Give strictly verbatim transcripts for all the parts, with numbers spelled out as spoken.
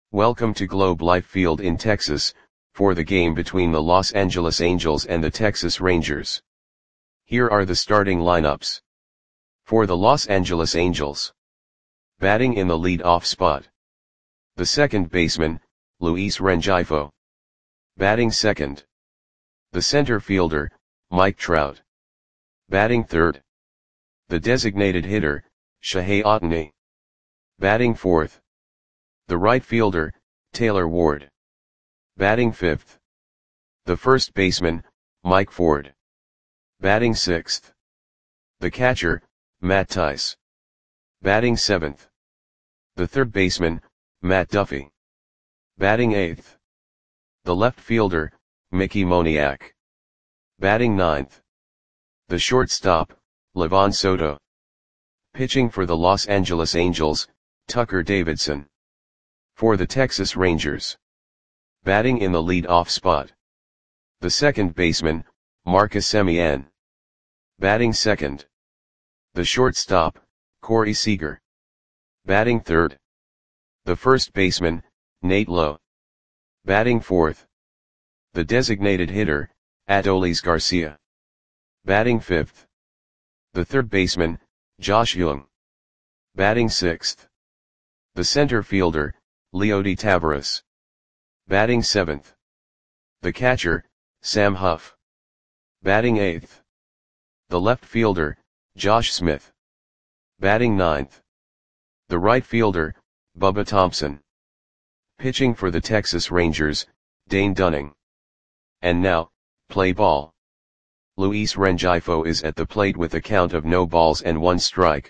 Welcome to Globe Life Field in Texas, for the game between the Los Angeles Angels and the Texas Rangers. Here are the starting lineups. For the Los Angeles Angels. Batting in the lead-off spot. The second baseman, Luis Rengifo. Batting second. The center fielder, Mike Trout. Batting third. The designated hitter, Shohei Ohtani. Batting fourth. The right fielder, Taylor Ward. Batting fifth. The first baseman, Mike Ford. Batting sixth. The catcher, Matt Thaiss. Batting seventh. The third baseman, Matt Duffy. Batting eighth. The left fielder, Mickey Moniak. Batting ninth. The shortstop, Livan Soto. Pitching for the Los Angeles Angels, Tucker Davidson. For the Texas Rangers. Batting in the lead-off spot. The second baseman, Marcus Semien. Batting second. The shortstop, Corey Seager. Batting third. The first baseman, Nate Lowe. Batting fourth. The designated hitter, Adolis Garcia. Batting fifth. The third baseman, Josh Jung. Batting sixth. The center fielder, Leody Taveras. Batting seventh. The catcher, Sam Huff. Batting eighth. The left fielder, Josh Smith. Batting ninth. The right fielder, Bubba Thompson. Pitching for the Texas Rangers, Dane Dunning. And now, play ball. Luis Rengifo is at the plate with a count of no balls and one strike.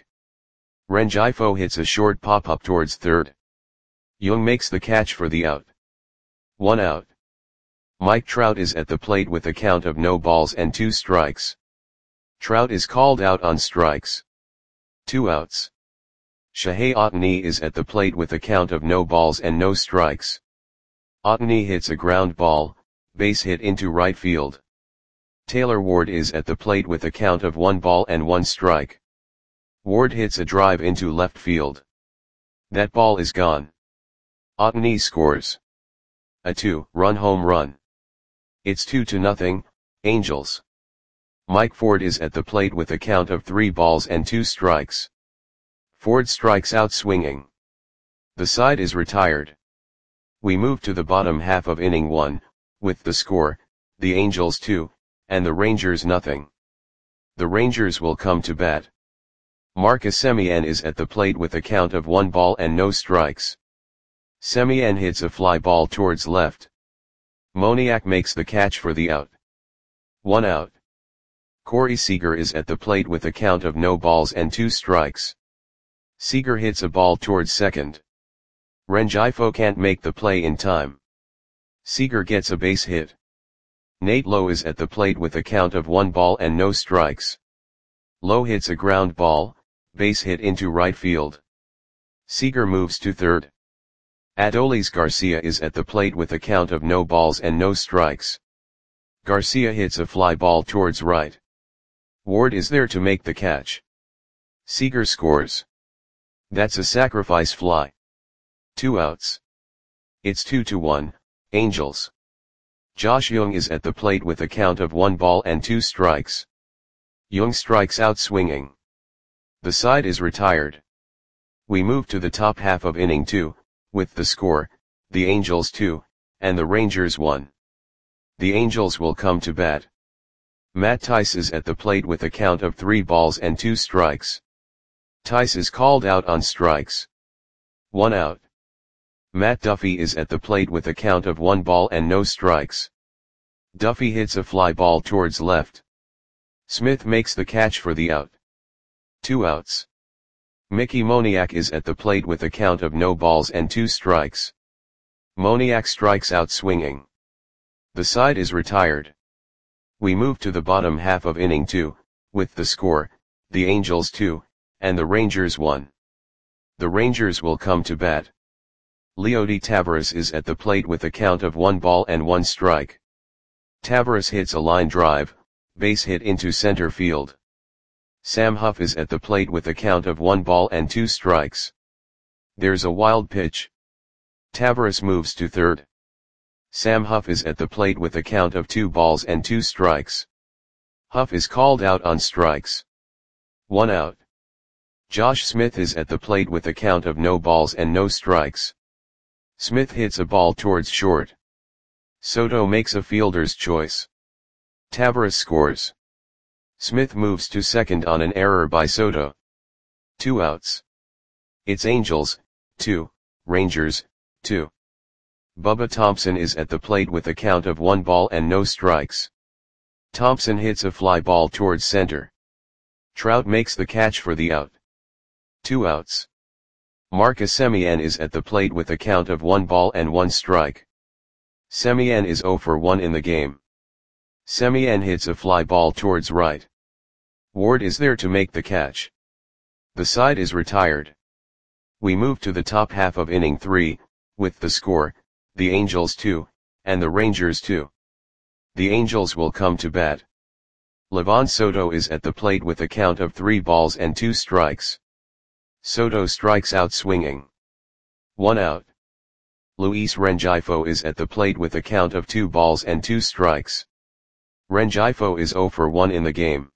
Rengifo hits a short pop-up towards third. Jung makes the catch for the out. One out. Mike Trout is at the plate with a count of no balls and two strikes. Trout is called out on strikes. Two outs. Shohei Ohtani is at the plate with a count of no balls and no strikes. Ohtani hits a ground ball, base hit into right field. Taylor Ward is at the plate with a count of one ball and one strike. Ward hits a drive into left field. That ball is gone. Ohtani scores a two-run home run. It's two to nothing, Angels. Mike Ford is at the plate with a count of three balls and two strikes. Ford strikes out swinging. The side is retired. We move to the bottom half of inning one, with the score, the Angels two, and the Rangers nothing. The Rangers will come to bat. Marcus Semien is at the plate with a count of one ball and no strikes. Semien hits a fly ball towards left. Moniak makes the catch for the out. One out. Corey Seager is at the plate with a count of no balls and two strikes. Seager hits a ball towards second. Rengifo can't make the play in time. Seager gets a base hit. Nate Lowe is at the plate with a count of one ball and no strikes. Lowe hits a ground ball, base hit into right field. Seager moves to third. Adolis Garcia is at the plate with a count of no balls and no strikes. Garcia hits a fly ball towards right. Ward is there to make the catch. Seager scores. That's a sacrifice fly. Two outs. It's two to one, Angels. Josh Jung is at the plate with a count of one ball and two strikes. Jung strikes out swinging. The side is retired. We move to the top half of inning two, with the score, the Angels two, and the Rangers one. The Angels will come to bat. Matt Thaiss is at the plate with a count of three balls and two strikes. Thaiss is called out on strikes. One out. Matt Duffy is at the plate with a count of one ball and no strikes. Duffy hits a fly ball towards left. Smith makes the catch for the out. Two outs. Mickey Moniak is at the plate with a count of no balls and two strikes. Moniak strikes out swinging. The side is retired. We move to the bottom half of inning two, with the score, the Angels two, and the Rangers one. The Rangers will come to bat. Leody Taveras is at the plate with a count of one ball and one strike. Taveras hits a line drive, base hit into center field. Sam Huff is at the plate with a count of one ball and two strikes. There's a wild pitch. Tavares moves to third. Sam Huff is at the plate with a count of two balls and two strikes. Huff is called out on strikes. One out. Josh Smith is at the plate with a count of no balls and no strikes. Smith hits a ball towards short. Soto makes a fielder's choice. Tavares scores. Smith moves to second on an error by Soto. Two outs. It's Angels, two, Rangers, two. Bubba Thompson is at the plate with a count of one ball and no strikes. Thompson hits a fly ball towards center. Trout makes the catch for the out. Two outs. Marcus Semien is at the plate with a count of one ball and one strike. Semien is zero for one in the game. Semien hits a fly ball towards right. Ward is there to make the catch. The side is retired. We move to the top half of inning three, with the score, the Angels two, and the Rangers two. The Angels will come to bat. Livan Soto is at the plate with a count of three balls and two strikes. Soto strikes out swinging. One out. Luis Rengifo is at the plate with a count of two balls and two strikes. Rengifo is zero for one in the game.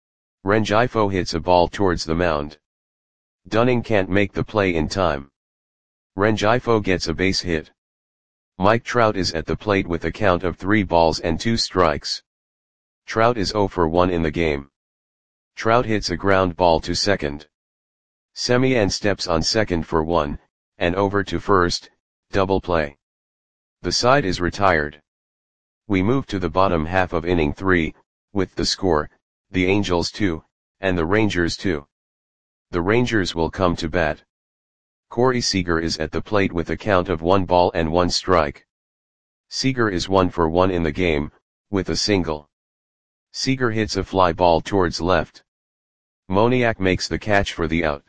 Rengifo hits a ball towards the mound. Dunning can't make the play in time. Rengifo gets a base hit. Mike Trout is at the plate with a count of three balls and two strikes. Trout is zero for one in the game. Trout hits a ground ball to second. Semien steps on second for one, and over to first, double play. The side is retired. We move to the bottom half of inning three, with the score, the Angels two, and the Rangers two. The Rangers will come to bat. Corey Seager is at the plate with a count of one ball and one strike. Seager is one for one in the game, with a single. Seager hits a fly ball towards left. Moniak makes the catch for the out.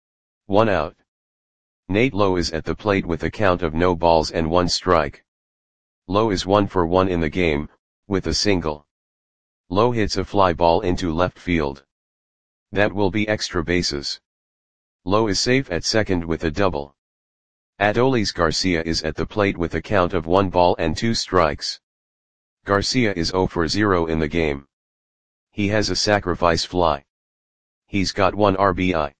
One out. Nate Lowe is at the plate with a count of no balls and one strike. Lowe is one for one in the game, with a single. Lowe hits a fly ball into left field. That will be extra bases. Lowe is safe at second with a double. Adolis Garcia is at the plate with a count of one ball and two strikes. Garcia is zero for zero in the game. He has a sacrifice fly. He's got one R B I.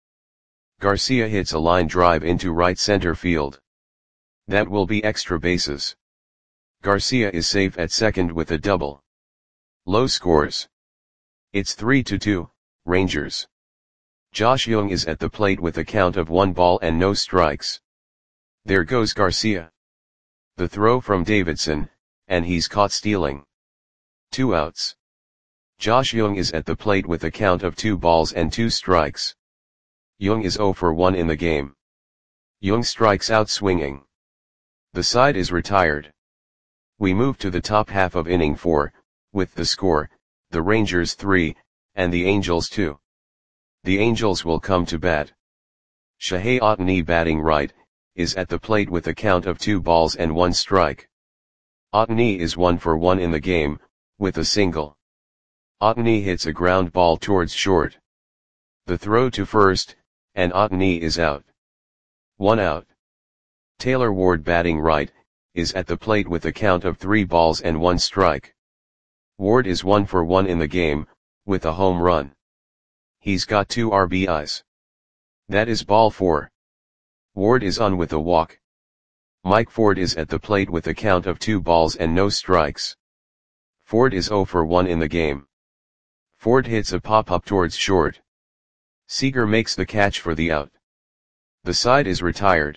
Garcia hits a line drive into right center field. That will be extra bases. Garcia is safe at second with a double. Lowe scores. It's three to two, Rangers. Josh Jung is at the plate with a count of one ball and no strikes. There goes Garcia. The throw from Davidson, and he's caught stealing. Two outs. Josh Jung is at the plate with a count of two balls and two strikes. Jung is zero for one in the game. Jung strikes out swinging. The side is retired. We move to the top half of inning four, with the score, the Rangers three, and the Angels two. The Angels will come to bat. Shohei Ohtani batting right, is at the plate with a count of two balls and one strike. Ohtani is one for one in the game, with a single. Ohtani hits a ground ball towards short. The throw to first, and Ohtani is out. One out. Taylor Ward batting right, is at the plate with a count of three balls and one strike. Ward is one for one in the game, with a home run. He's got two R B Is. That is ball four. Ward is on with a walk. Mike Ford is at the plate with a count of two balls and no strikes. Ford is zero for one in the game. Ford hits a pop-up towards short. Seager makes the catch for the out. The side is retired.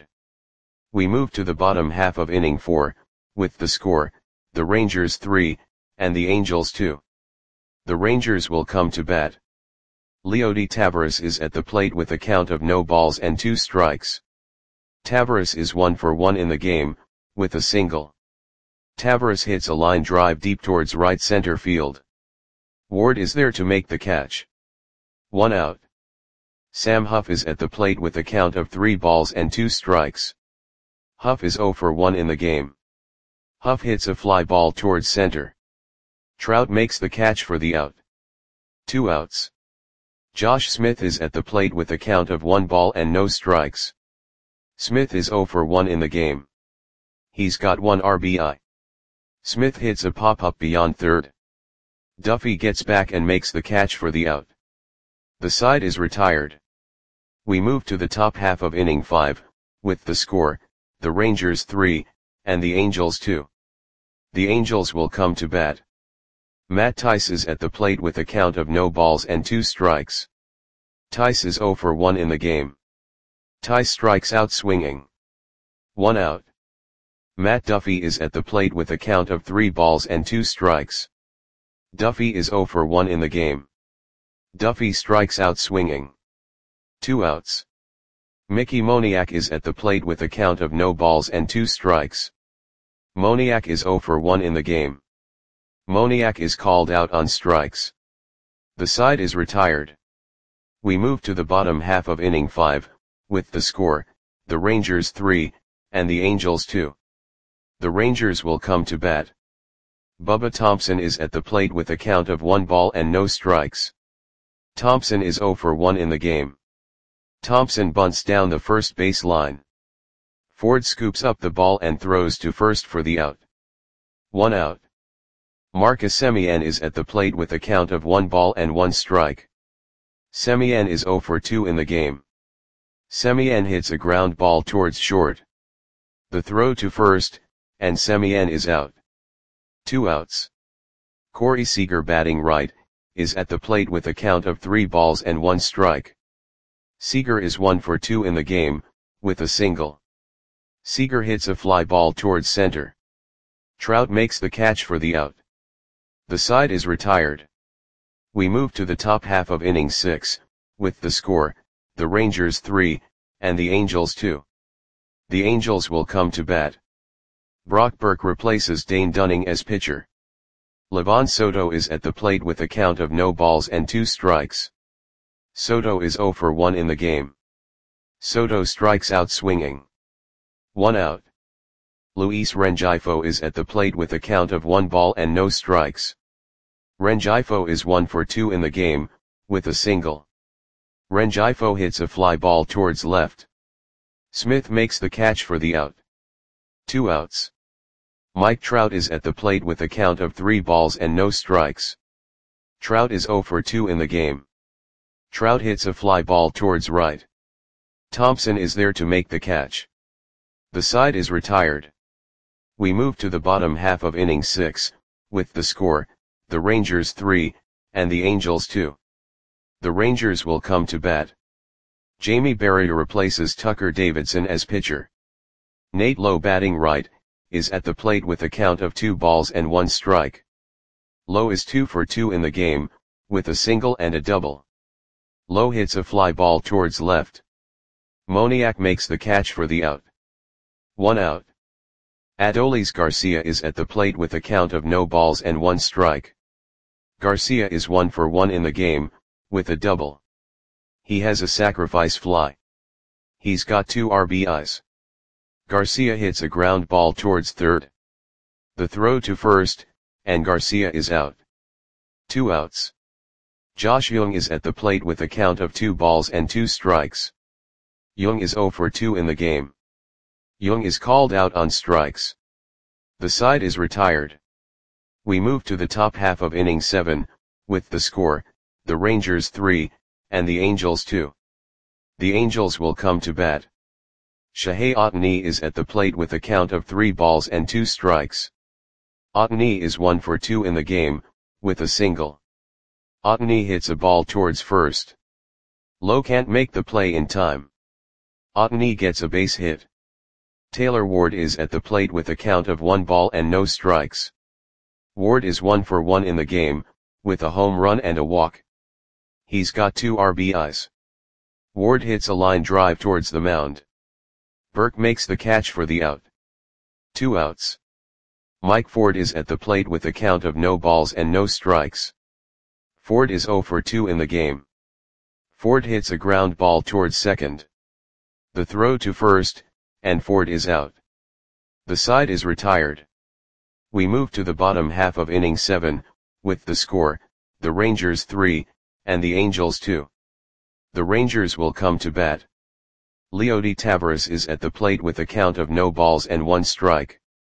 We move to the bottom half of inning four, with the score, the Rangers three, and the Angels two. The Rangers will come to bat. Leody Taveras is at the plate with a count of no balls and two strikes. Taveras is one for one in the game, with a single. Taveras hits a line drive deep towards right center field. Ward is there to make the catch. One out. Sam Huff is at the plate with a count of three balls and two strikes. Huff is zero for one in the game. Huff hits a fly ball towards center. Trout makes the catch for the out. Two outs. Josh Smith is at the plate with a count of one ball and no strikes. Smith is zero for one in the game. He's got one R B I. Smith hits a pop-up beyond third. Duffy gets back and makes the catch for the out. The side is retired. We move to the top half of inning five, with the score, the Rangers three, and the Angels two. The Angels will come to bat. Matt Tice is at the plate with a count of no balls and two strikes. Tice is oh for one in the game. Tice strikes out swinging. One out. Matt Duffy is at the plate with a count of three balls and two strikes. Duffy is oh for one in the game. Duffy strikes out swinging. Two outs. Mickey Moniak is at the plate with a count of no balls and two strikes. Moniak is oh for one in the game. Moniak is called out on strikes. The side is retired. We move to the bottom half of inning five, with the score, the Rangers three, and the Angels two. The Rangers will come to bat. Bubba Thompson is at the plate with a count of one ball and no strikes. Thompson is oh for one in the game. Thompson bunts down the first base line. Ford scoops up the ball and throws to first for the out. One out. Marcus Semien is at the plate with a count of one ball and one strike. Semien is oh for two in the game. Semien hits a ground ball towards short. The throw to first, and Semien is out. Two outs. Corey Seager, batting right, is at the plate with a count of three balls and one strike. Seager is one for two in the game, with a single. Seager hits a fly ball towards center. Trout makes the catch for the out. The side is retired. We move to the top half of inning six, with the score, the Rangers three, and the Angels two. The Angels will come to bat. Brock Burke replaces Dane Dunning as pitcher. Livan Soto is at the plate with a count of no balls and two strikes. Soto is oh for one in the game. Soto strikes out swinging. One out. Luis Rengifo is at the plate with a count of one ball and no strikes. Rengifo is one for two in the game, with a single. Rengifo hits a fly ball towards left. Smith makes the catch for the out. Two outs. Mike Trout is at the plate with a count of three balls and no strikes. Trout is oh for two in the game. Trout hits a fly ball towards right. Thompson is there to make the catch. The side is retired. We move to the bottom half of inning six, with the score, the Rangers three, and the Angels two. The Rangers will come to bat. Jamie Barrier replaces Tucker Davidson as pitcher. Nate Lowe, batting right, is at the plate with a count of two balls and one strike. Lowe is two for two in the game, with a single and a double. Lowe hits a fly ball towards left. Moniak makes the catch for the out. One out. Adolis Garcia is at the plate with a count of no balls and one strike. Garcia is one for one in the game, with a double. He has a sacrifice fly. He's got two R B Is. Garcia hits a ground ball towards third. The throw to first, and Garcia is out. Two outs. Josh Jung is at the plate with a count of two balls and two strikes. Jung is oh for two in the game. Jung is called out on strikes. The side is retired. We move to the top half of inning seven, with the score, the Rangers three, and the Angels two. The Angels will come to bat. Shohei Ohtani is at the plate with a count of three balls and two strikes. Ohtani is one for two in the game, with a single. Ohtani hits a ball towards first. Lowe can't make the play in time. Ohtani gets a base hit. Taylor Ward is at the plate with a count of one ball and no strikes. Ward is one for one in the game, with a home run and a walk. He's got two R B Is. Ward hits a line drive towards the mound. Burke makes the catch for the out. Two outs. Mike Ford is at the plate with a count of no balls and no strikes. Ford is oh for two in the game. Ford hits a ground ball towards second. The throw to first, and Ford is out. The side is retired. We move to the bottom half of inning seven, with the score, the Rangers three, and the Angels two. The Rangers will come to bat. Leody Taveras is at the plate with a count of no balls and one strike.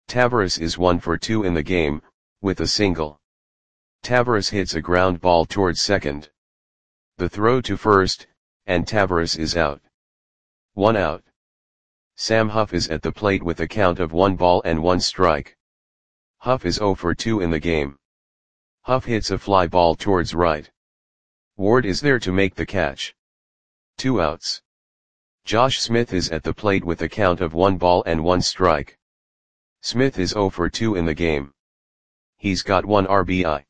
Tavares is one for two in the game, with a single. Tavares hits a ground ball towards second. The throw to first, and Tavares is out. One out. Sam Huff is at the plate with a count of one ball and one strike. Huff is zero for two in the game. Huff hits a fly ball towards right. Ward is there to make the catch. Two outs. Josh Smith is at the plate with a count of one ball and one strike. Smith is zero for two in the game. He's got one R B I.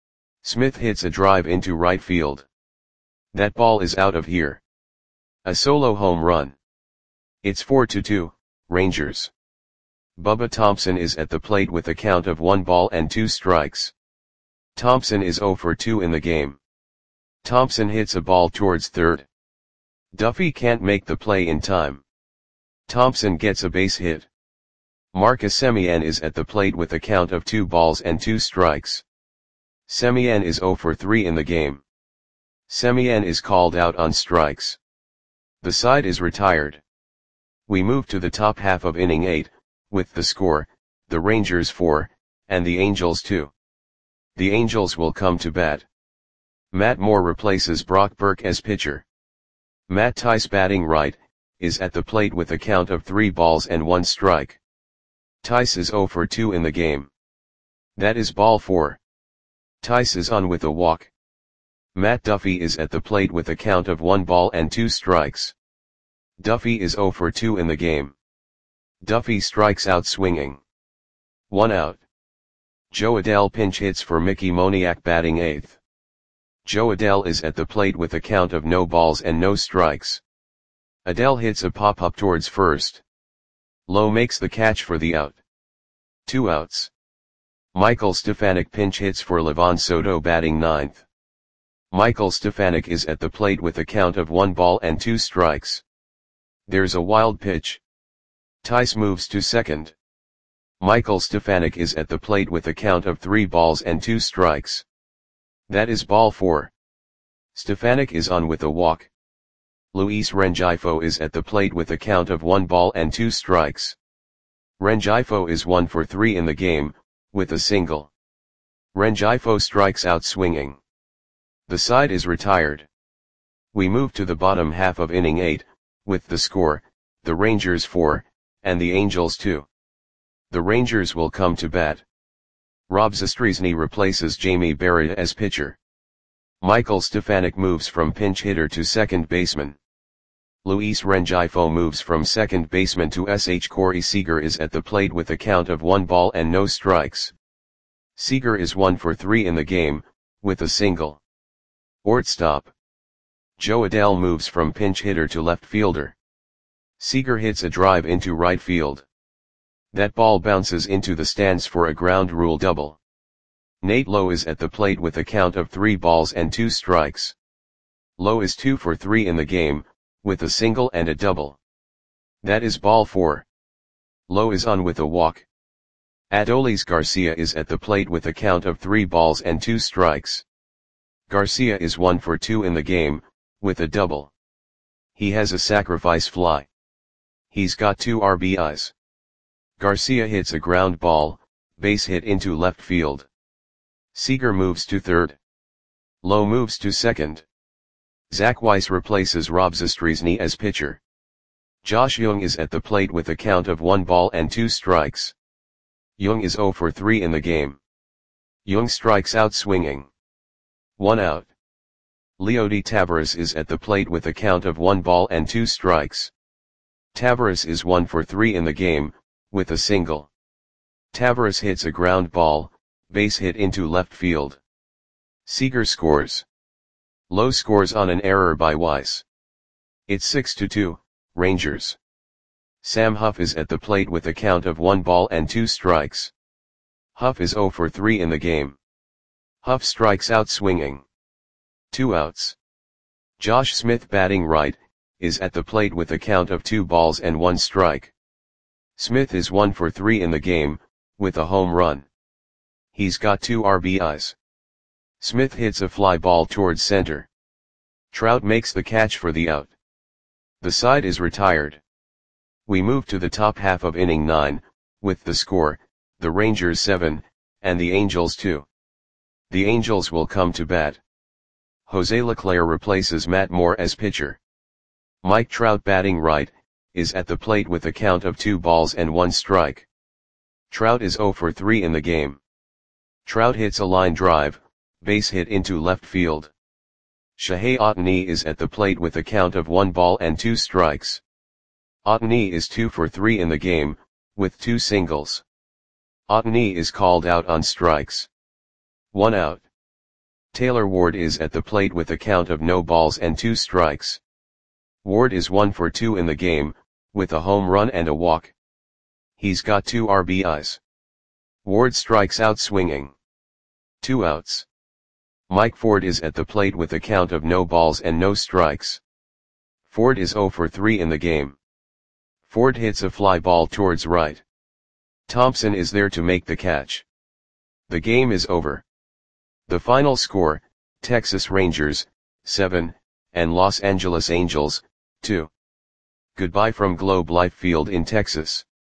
Smith hits a drive into right field. That ball is out of here. A solo home run. It's four to two, Rangers. Bubba Thompson is at the plate with a count of one ball and two strikes. Thompson is zero for two in the game. Thompson hits a ball towards third. Duffy can't make the play in time. Thompson gets a base hit. Marcus Semien is at the plate with a count of two balls and two strikes. Semien is zero for three in the game. Semien is called out on strikes. The side is retired. We move to the top half of inning eight, with the score, the Rangers four, and the Angels two. The Angels will come to bat. Matt Moore replaces Brock Burke as pitcher. Matt Thaiss, batting right, is at the plate with a count of three balls and one strike. Thaiss is zero for two in the game. That is ball four. Thaiss is on with a walk. Matt Duffy is at the plate with a count of one ball and two strikes. Duffy is zero for two in the game. Duffy strikes out swinging. One out. Joe Adell pinch hits for Mickey Moniak, batting eighth. Joe Adell is at the plate with a count of no balls and no strikes. Adell hits a pop-up towards first. Lowe makes the catch for the out. Two outs. Michael Stefanik pinch hits for Livan Soto, batting ninth. Michael Stefanik is at the plate with a count of one ball and two strikes. There's a wild pitch. Thaiss moves to second. Michael Stefanik is at the plate with a count of three balls and two strikes. That is ball four. Stefanik is on with a walk. Luis Rengifo is at the plate with a count of one ball and two strikes. Rengifo is one for three in the game, with a single. Rengifo strikes out swinging. The side is retired. We move to the bottom half of inning eight, with the score, the Rangers four, and the Angels two. The Rangers will come to bat. Rob Zastryzny replaces Jamie Barrett as pitcher. Michael Stefanik moves from pinch hitter to second baseman. Luis Rengifo moves from second baseman to S H. Corey Seager is at the plate with a count of one ball and no strikes. Seager is one for three in the game, with a single. Ort stop. Joe Adell moves from pinch hitter to left fielder. Seager hits a drive into right field. That ball bounces into the stands for a ground rule double. Nate Lowe is at the plate with a count of three balls and two strikes. Lowe is two for three in the game, with a single and a double. That is ball four. Lowe is on with a walk. Adolis Garcia is at the plate with a count of three balls and two strikes. Garcia is one for two in the game, with a double. He has a sacrifice fly. He's got two R B Is. Garcia hits a ground ball, base hit into left field. Seager moves to third. Lowe moves to second. Zach Weiss replaces Rob Zastryzny as pitcher. Josh Jung is at the plate with a count of one ball and two strikes. Jung is zero for three in the game. Jung strikes out swinging. One out. Leody Taveras is at the plate with a count of one ball and two strikes. Taveras is one for three in the game, with a single. Taveras hits a ground ball, base hit into left field. Seager scores. Lowe scores on an error by Weiss. It's six to two, Rangers. Sam Huff is at the plate with a count of one ball and two strikes. Huff is zero for three in the game. Huff strikes out swinging. Two outs. Josh Smith, batting right, is at the plate with a count of two balls and one strike. Smith is one for three in the game, with a home run. He's got two R B Is. Smith hits a fly ball towards center. Trout makes the catch for the out. The side is retired. We move to the top half of inning nine, with the score, the Rangers seven, and the Angels two. The Angels will come to bat. Jose Leclerc replaces Matt Moore as pitcher. Mike Trout, batting right, is at the plate with a count of two balls and one strike. Trout is zero for three in the game. Trout hits a line drive, base hit into left field. Shohei Ohtani is at the plate with a count of one ball and two strikes. Ohtani is two for three in the game, with two singles. Ohtani is called out on strikes. One out. Taylor Ward is at the plate with a count of no balls and two strikes. Ward is one for two in the game, with a home run and a walk. He's got two R B Is. Ward strikes out swinging. Two outs. Mike Ford is at the plate with a count of no balls and no strikes. Ford is zero for three in the game. Ford hits a fly ball towards right. Thompson is there to make the catch. The game is over. The final score, Texas Rangers, seven, and Los Angeles Angels, two. Goodbye from Globe Life Field in Texas.